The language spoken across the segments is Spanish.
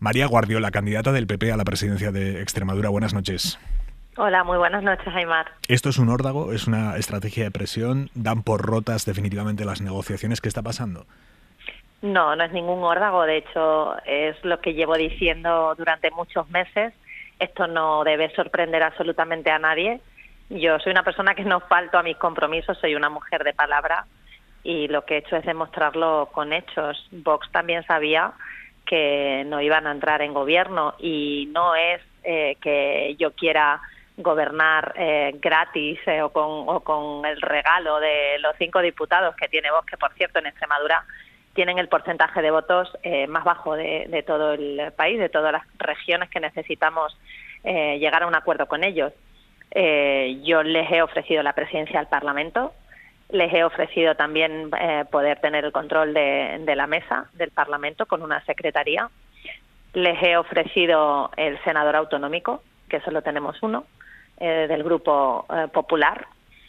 María Guardiola, candidata del PP a la presidencia de Extremadura. Buenas noches. Hola, muy buenas noches, Aimar. ¿Esto es un órdago? ¿Es una estrategia de presión? ¿Dan por rotas definitivamente las negociaciones? ¿Qué está pasando? No, no es ningún órdago. De hecho, es lo que llevo diciendo durante muchos meses. Esto no debe sorprender absolutamente a nadie. Yo soy una persona que no falto a mis compromisos, soy una mujer de palabra y lo que he hecho es demostrarlo con hechos. Vox también sabía que no iban a entrar en gobierno y no es que yo quiera gobernar gratis o con el regalo de los 5 diputados que tiene Vox, que por cierto en Extremadura tienen el porcentaje de votos más bajo de todo el país, de todas las regiones que necesitamos llegar a un acuerdo con ellos. Yo les he ofrecido la presidencia del Parlamento, les he ofrecido también poder tener el control de la mesa del Parlamento con una secretaría, les he ofrecido el senador autonómico, que solo tenemos uno, del Grupo Popular,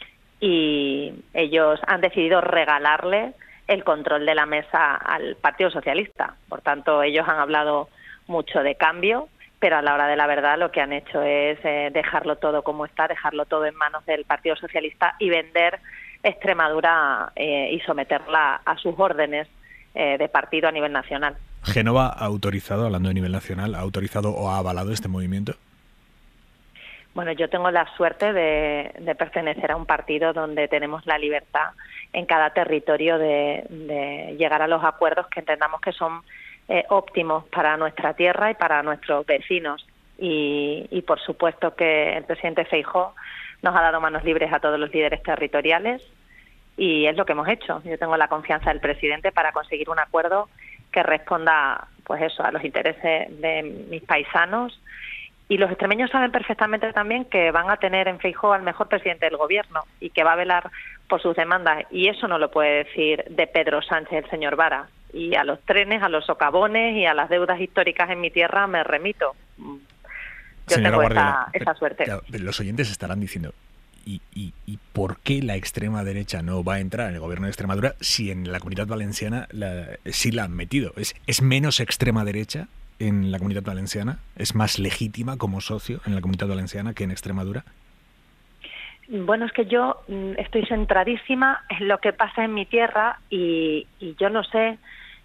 y ellos han decidido regalarle el control de la mesa al Partido Socialista. Por tanto, ellos han hablado mucho de cambio, pero a la hora de la verdad lo que han hecho es dejarlo todo como está, dejarlo todo en manos del Partido Socialista y vender Extremadura y someterla a sus órdenes de partido a nivel nacional. ¿Génova ha autorizado, hablando de nivel nacional, ha autorizado o ha avalado este movimiento? Bueno, yo tengo la suerte de pertenecer a un partido donde tenemos la libertad en cada territorio de llegar a los acuerdos que entendamos que son óptimos para nuestra tierra y para nuestros vecinos. Y por supuesto que el presidente Feijóo nos ha dado manos libres a todos los líderes territoriales y es lo que hemos hecho. Yo tengo la confianza del presidente para conseguir un acuerdo que responda, pues eso, a los intereses de mis paisanos. Y los extremeños saben perfectamente también que van a tener en Feijóo al mejor presidente del gobierno y que va a velar por sus demandas. Y eso no lo puede decir de Pedro Sánchez el señor Vara. Y a los trenes, a los socavones y a las deudas históricas en mi tierra me remito. Yo Señora tengo Guardiola, esa suerte. Los oyentes estarán diciendo, ¿y por qué la extrema derecha no va a entrar en el gobierno de Extremadura si en la Comunidad Valenciana sí la han metido? ¿Es menos extrema derecha en la Comunidad Valenciana? ¿Es más legítima como socio en la Comunidad Valenciana que en Extremadura? Bueno, es que yo estoy centradísima en lo que pasa en mi tierra y yo no sé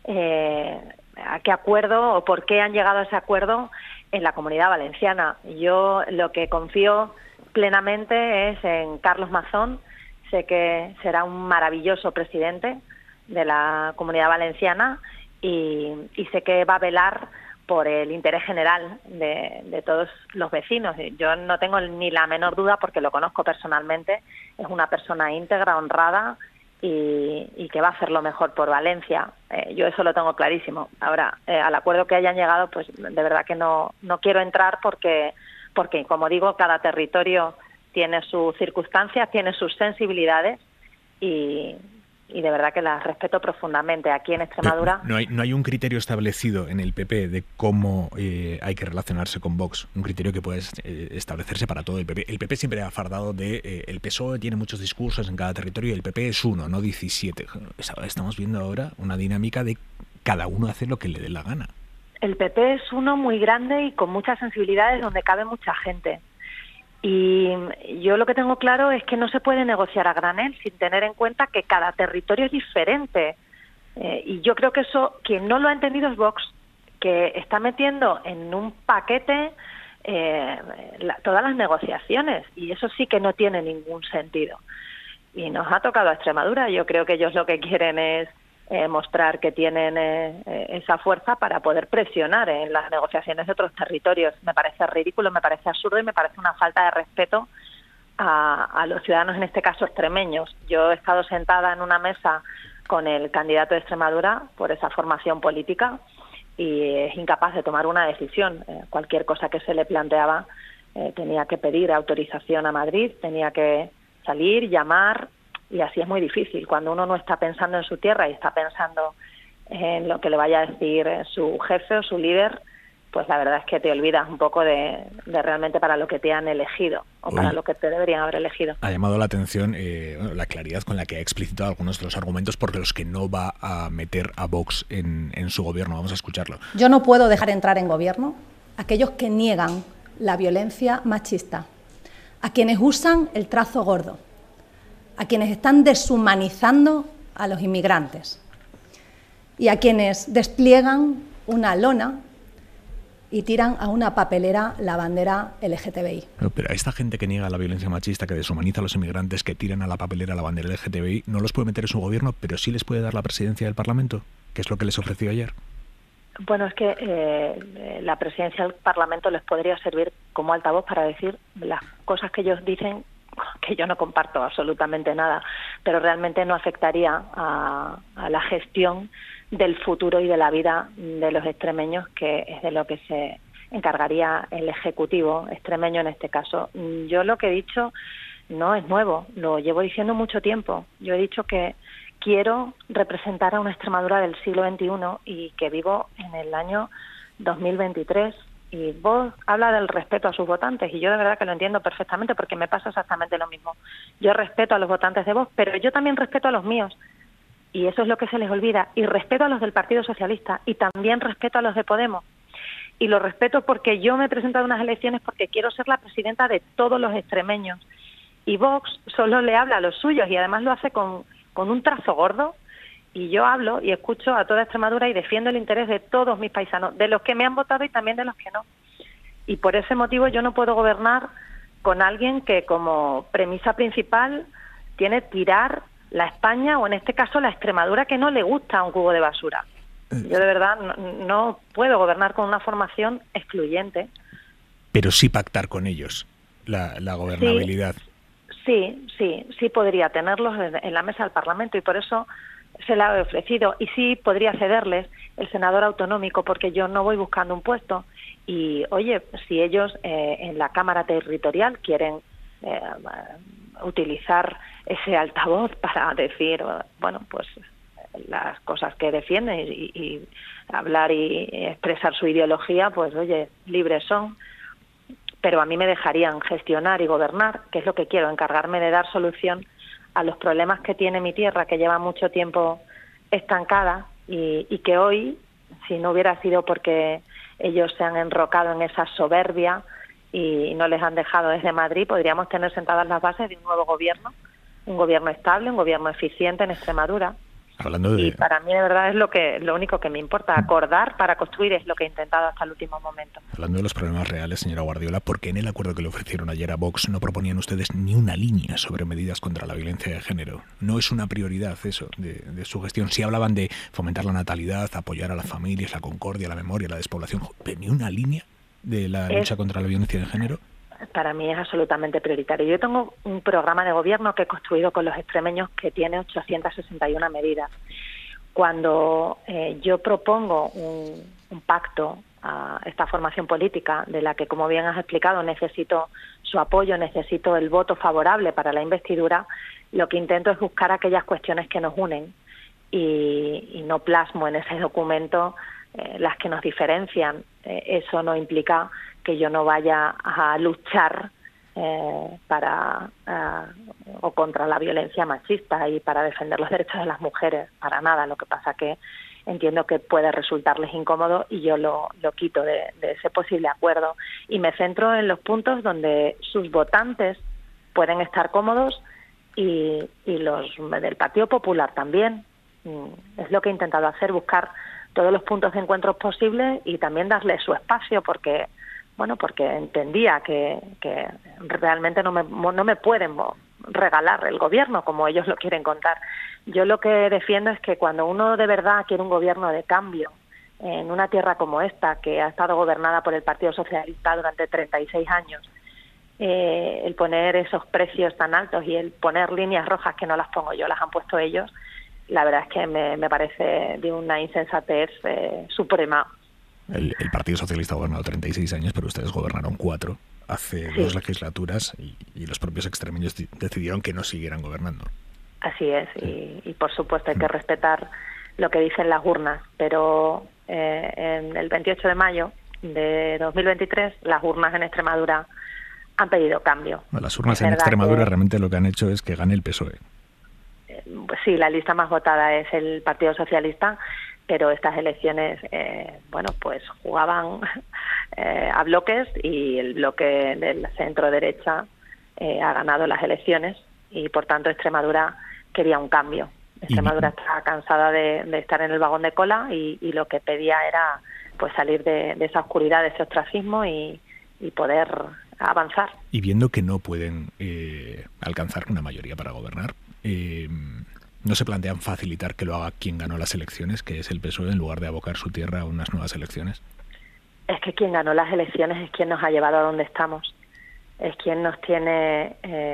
a qué acuerdo o por qué han llegado a ese acuerdo en la Comunidad Valenciana. Yo lo que confío plenamente es en Carlos Mazón. Sé que será un maravilloso presidente de la Comunidad Valenciana y sé que va a velar por el interés general de todos los vecinos. Yo no tengo ni la menor duda porque lo conozco personalmente. Es una persona íntegra, honrada y que va a hacer lo mejor por Valencia. Yo eso lo tengo clarísimo. Ahora, al acuerdo que hayan llegado, pues de verdad que no quiero entrar porque, como digo, cada territorio tiene sus circunstancias, tiene sus sensibilidades y de verdad que las respeto profundamente. Aquí en Extremadura... No hay un criterio establecido en el PP de cómo hay que relacionarse con Vox, un criterio que puede establecerse para todo el PP. El PP siempre ha fardado de el PSOE tiene muchos discursos en cada territorio y el PP es uno, no 17. Estamos viendo ahora una dinámica de cada uno hacer lo que le dé la gana. El PP es uno muy grande y con muchas sensibilidades donde cabe mucha gente. Y yo lo que tengo claro es que no se puede negociar a granel sin tener en cuenta que cada territorio es diferente. Y yo creo que eso, quien no lo ha entendido es Vox, que está metiendo en un paquete todas las negociaciones. Y eso sí que no tiene ningún sentido. Y nos ha tocado a Extremadura. Yo creo que ellos lo que quieren es mostrar que tienen esa fuerza para poder presionar en las negociaciones de otros territorios. Me parece ridículo, me parece absurdo y me parece una falta de respeto a los ciudadanos, en este caso extremeños. Yo he estado sentada en una mesa con el candidato de Extremadura por esa formación política y es incapaz de tomar una decisión. Cualquier cosa que se le planteaba tenía que pedir autorización a Madrid, tenía que salir, llamar. Y así es muy difícil. Cuando uno no está pensando en su tierra y está pensando en lo que le vaya a decir su jefe o su líder, pues la verdad es que te olvidas un poco de realmente para lo que te han elegido o para lo que te deberían haber elegido. Ha llamado la atención la claridad con la que ha explicitado algunos de los argumentos por los que no va a meter a Vox en su gobierno. Vamos a escucharlo. Yo no puedo dejar entrar en gobierno a aquellos que niegan la violencia machista, a quienes usan el trazo gordo, a quienes están deshumanizando a los inmigrantes y a quienes despliegan una lona y tiran a una papelera la bandera LGTBI. Pero a esta gente que niega la violencia machista, que deshumaniza a los inmigrantes, que tiran a la papelera la bandera LGTBI, no los puede meter en su gobierno, pero sí les puede dar la presidencia del Parlamento, que es lo que les ofreció ayer. Bueno, es que la presidencia del Parlamento les podría servir como altavoz para decir las cosas que ellos dicen, que yo no comparto absolutamente nada, pero realmente no afectaría a la gestión del futuro y de la vida de los extremeños, que es de lo que se encargaría el Ejecutivo extremeño en este caso. Yo lo que he dicho no es nuevo, lo llevo diciendo mucho tiempo. Yo he dicho que quiero representar a una Extremadura del siglo XXI y que vivo en el año 2023. Y Vox habla del respeto a sus votantes y yo de verdad que lo entiendo perfectamente porque me pasa exactamente lo mismo. Yo respeto a los votantes de Vox, pero yo también respeto a los míos. Y eso es lo que se les olvida. Y respeto a los del Partido Socialista y también respeto a los de Podemos. Y lo respeto porque yo me he presentado a unas elecciones porque quiero ser la presidenta de todos los extremeños. Y Vox solo le habla a los suyos y además lo hace con un trazo gordo. Y yo hablo y escucho a toda Extremadura y defiendo el interés de todos mis paisanos, de los que me han votado y también de los que no. Y por ese motivo yo no puedo gobernar con alguien que como premisa principal tiene tirar la España, o en este caso la Extremadura, que no le gusta un cubo de basura. Yo de verdad no puedo gobernar con una formación excluyente. Pero sí pactar con ellos la gobernabilidad. Sí podría tenerlos en la mesa del Parlamento y por eso se la he ofrecido. Y sí podría cederles el senador autonómico porque yo no voy buscando un puesto. Y oye, si ellos en la Cámara Territorial quieren utilizar ese altavoz para decir, bueno, pues las cosas que defienden y hablar y expresar su ideología, pues oye, libres son, pero a mí me dejarían gestionar y gobernar, que es lo que quiero, encargarme de dar solución a los problemas que tiene mi tierra, que lleva mucho tiempo estancada y que hoy, si no hubiera sido porque ellos se han enrocado en esa soberbia y no les han dejado desde Madrid, podríamos tener sentadas las bases de un nuevo gobierno, un gobierno estable, un gobierno eficiente en Extremadura. Y para mí de verdad es lo único que me importa, acordar para construir, es lo que he intentado hasta el último momento. Hablando de los problemas reales, señora Guardiola, ¿por qué en el acuerdo que le ofrecieron ayer a Vox no proponían ustedes ni una línea sobre medidas contra la violencia de género? ¿No es una prioridad eso de su gestión? Sí hablaban de fomentar la natalidad, apoyar a las familias, la concordia, la memoria, la despoblación, pero ni una línea de la lucha contra la violencia de género. Para mí es absolutamente prioritario. Yo tengo un programa de gobierno que he construido con los extremeños que tiene 861 medidas. Cuando yo propongo un pacto a esta formación política, de la que, como bien has explicado, necesito su apoyo, necesito el voto favorable para la investidura, lo que intento es buscar aquellas cuestiones que nos unen y no plasmo en ese documento las que nos diferencian. Eso no implica que yo no vaya a luchar para o contra la violencia machista y para defender los derechos de las mujeres, para nada. Lo que pasa que entiendo que puede resultarles incómodo y yo lo quito de ese posible acuerdo y me centro en los puntos donde sus votantes pueden estar cómodos y los del Partido Popular también. Es lo que he intentado hacer, buscar todos los puntos de encuentro posibles y también darle su espacio porque entendía que realmente no me pueden regalar el gobierno como ellos lo quieren contar. Yo lo que defiendo es que cuando uno de verdad quiere un gobierno de cambio en una tierra como esta, que ha estado gobernada por el Partido Socialista durante 36 años, el poner esos precios tan altos y el poner líneas rojas que no las pongo yo, las han puesto ellos, la verdad es que me parece de una insensatez suprema. El Partido Socialista ha gobernado 36 años, pero ustedes gobernaron 4 hace 2 legislaturas y los propios extremeños decidieron que no siguieran gobernando. Así es, y por supuesto hay que respetar lo que dicen las urnas, pero en el 28 de mayo de 2023, las urnas en Extremadura han pedido cambio. Bueno, las urnas en Extremadura realmente lo que han hecho es que gane el PSOE. Pues sí, la lista más votada es el Partido Socialista, pero estas elecciones, pues jugaban a bloques y el bloque del centro-derecha ha ganado las elecciones y, por tanto, Extremadura quería un cambio. Extremadura está cansada de estar en el vagón de cola y lo que pedía era pues salir de esa oscuridad, de ese ostracismo y poder avanzar. Y viendo que no pueden alcanzar una mayoría para gobernar, ¿no se plantean facilitar que lo haga quien ganó las elecciones, que es el PSOE, en lugar de abocar su tierra a unas nuevas elecciones? Es que quien ganó las elecciones es quien nos ha llevado a donde estamos. Es quien nos tiene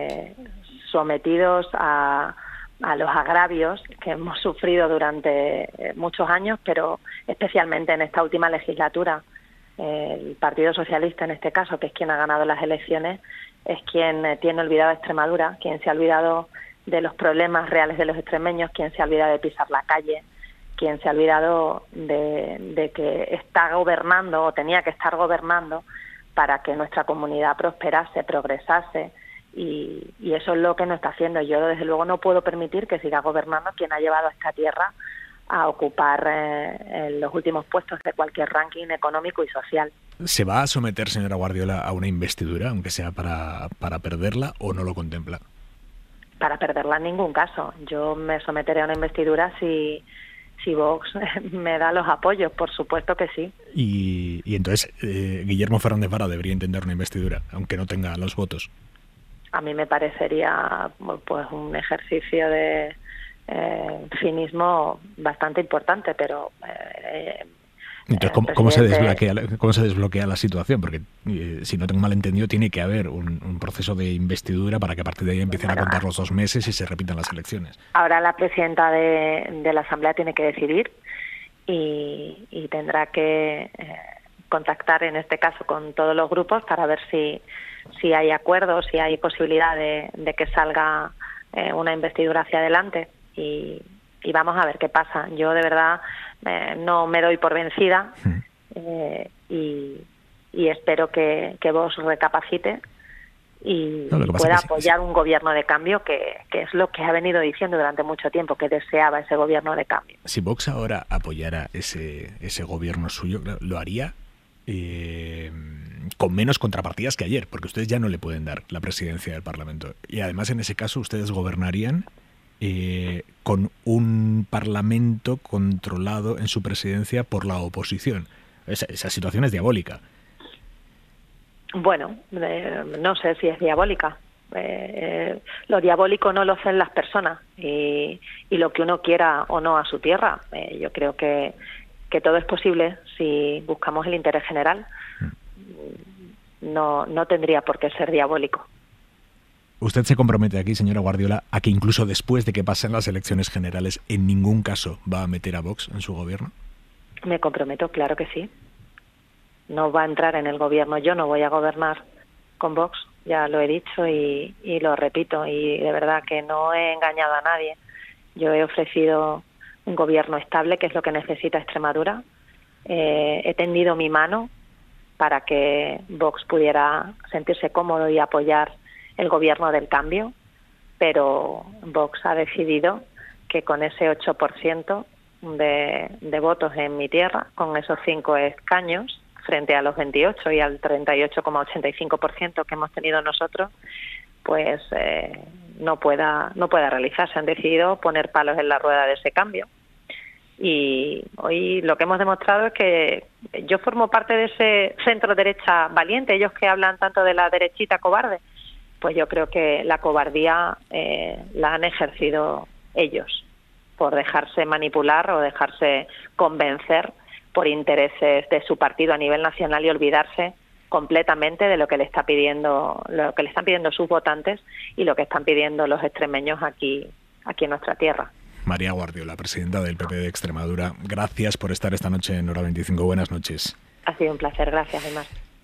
sometidos a los agravios que hemos sufrido durante muchos años, pero especialmente en esta última legislatura. El Partido Socialista, en este caso, que es quien ha ganado las elecciones, es quien tiene olvidado a Extremadura, quien se ha olvidado de los problemas reales de los extremeños, quien se ha olvidado de pisar la calle, quien se ha olvidado de que está gobernando o tenía que estar gobernando para que nuestra comunidad prosperase, progresase, y eso es lo que no está haciendo. Yo, desde luego, no puedo permitir que siga gobernando quien ha llevado a esta tierra a ocupar los últimos puestos de cualquier ranking económico y social. ¿Se va a someter, señora Guardiola, a una investidura, aunque sea para perderla, o no lo contempla? Para perderla en ningún caso. Yo me someteré a una investidura si Vox me da los apoyos, por supuesto que sí. Y entonces Guillermo Fernández Vara debería intentar una investidura, aunque no tenga los votos. A mí me parecería pues un ejercicio de cinismo bastante importante, pero entonces, ¿cómo se desbloquea la situación? Porque, si no tengo mal entendido, tiene que haber un proceso de investidura para que a partir de ahí empiecen a contar los 2 meses y se repitan las elecciones. Ahora la presidenta de la Asamblea tiene que decidir y tendrá que contactar, en este caso, con todos los grupos para ver si hay acuerdos, si hay posibilidad de que salga una investidura hacia adelante. Y vamos a ver qué pasa. Yo, de verdad, no me doy por vencida y espero que Vox recapacite y pueda apoyar un gobierno de cambio, que es lo que ha venido diciendo durante mucho tiempo, que deseaba ese gobierno de cambio. Si Vox ahora apoyara ese gobierno suyo, lo haría con menos contrapartidas que ayer, porque ustedes ya no le pueden dar la presidencia del Parlamento. Y además, en ese caso, ustedes gobernarían con un Parlamento controlado en su presidencia por la oposición. Esa situación es diabólica. Bueno, no sé si es diabólica. Lo diabólico no lo hacen las personas y lo que uno quiera o no a su tierra. Yo creo que todo es posible si buscamos el interés general. No tendría por qué ser diabólico. ¿Usted se compromete aquí, señora Guardiola, a que incluso después de que pasen las elecciones generales, en ningún caso va a meter a Vox en su gobierno? Me comprometo, claro que sí. No va a entrar en el gobierno. Yo no voy a gobernar con Vox, ya lo he dicho y lo repito. Y de verdad que no he engañado a nadie. Yo he ofrecido un gobierno estable, que es lo que necesita Extremadura. He tendido mi mano para que Vox pudiera sentirse cómodo y apoyar el gobierno del cambio, pero Vox ha decidido que con ese 8% de votos en mi tierra, con esos 5 escaños, frente a los 28 y al 38,85% que hemos tenido nosotros, pues no pueda realizarse. Han decidido poner palos en la rueda de ese cambio. Y hoy lo que hemos demostrado es que yo formo parte de ese centro derecha valiente, ellos que hablan tanto de la derechita cobarde. Pues yo creo que la cobardía la han ejercido ellos por dejarse manipular o dejarse convencer por intereses de su partido a nivel nacional y olvidarse completamente de lo que le están pidiendo sus votantes y lo que están pidiendo los extremeños aquí en nuestra tierra. María Guardiola, presidenta del PP de Extremadura, gracias por estar esta noche en Hora 25. Buenas noches. Ha sido un placer, gracias, Aymar.